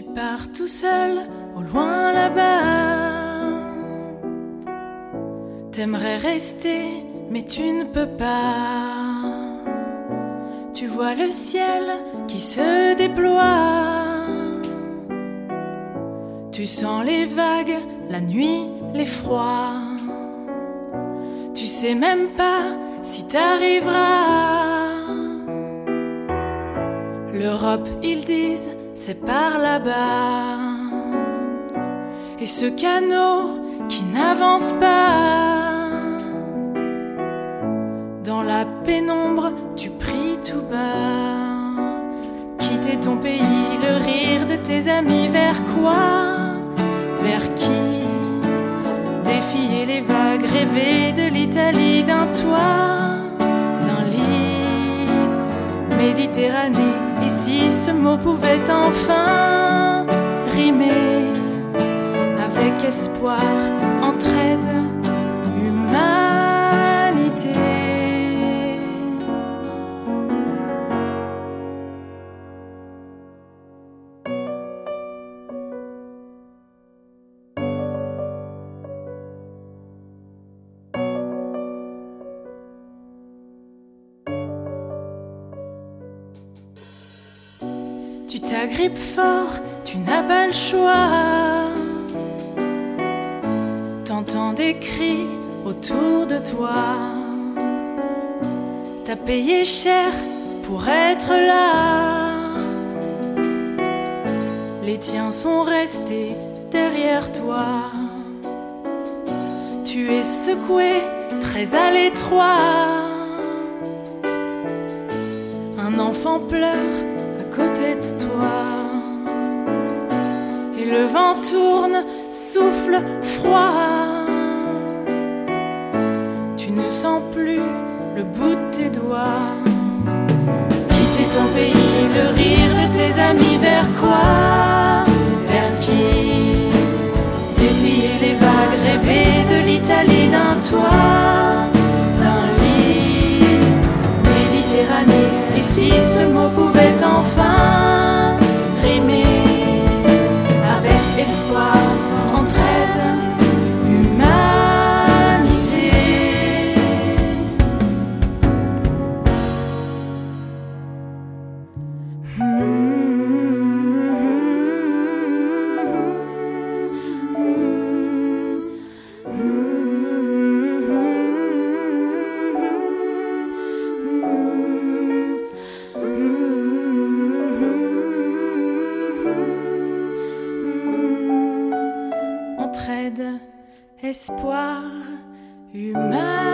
pars tout seul, au loin là-bas. T'aimerais rester, mais tu ne peux pas. Tu vois le ciel qui se déploie. Tu sens les vagues, la nuit, l'effroi. Tu sais même pas si t'arriveras. L'Europe, ils disent, c'est par là-bas. Et ce canot qui n'avance pas, dans la pénombre, tu pries tout bas. Quitter ton pays, le rire de tes amis, vers quoi? Vers qui? Défier les vagues, rêver de l'Italie, d'un toit, d'un lit. Méditerranée, et si ce mot pouvait enfin rimer avec espoir, entraide, humanité. Tu t'agrippes fort, tu n'as pas le choix. T'entends des cris autour de toi. T'as payé cher pour être là. Les tiens sont restés derrière toi. Tu es secoué, très à l'étroit. Un enfant pleure à côté de toi. Et le vent tourne, souffle froid. Tu ne sens plus le bout de tes doigts. Quitter ton pays, le rire de tes amis, vers quoi? Vers qui? Défier les vagues, rêver de l'Italie, d'un toit, d'un lit. Méditerranée, et si ce mot pouvait enfin rimer avec espoir, entraide, humanité. Entraide, espoir, humain.